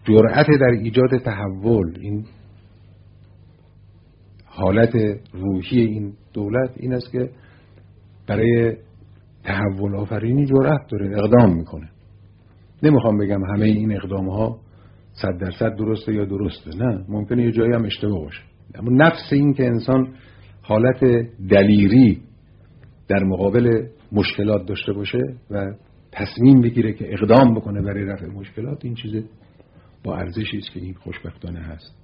جرأت در ایجاد تحول، این حالت روحی این دولت این است که برای تحول آفرینی جرأت داره، اقدام میکنه. نمیخوام بگم همه این اقدام ها 100% درسته یا درسته، نه، ممکنه یه جایی هم اشتباه باشه، اما نفس این که انسان حالت دلیری در مقابل مشکلات داشته باشه و تصمیم بگیره که اقدام بکنه برای رفع مشکلات، این چیز با ارزشی است که این خوشبختانه هست.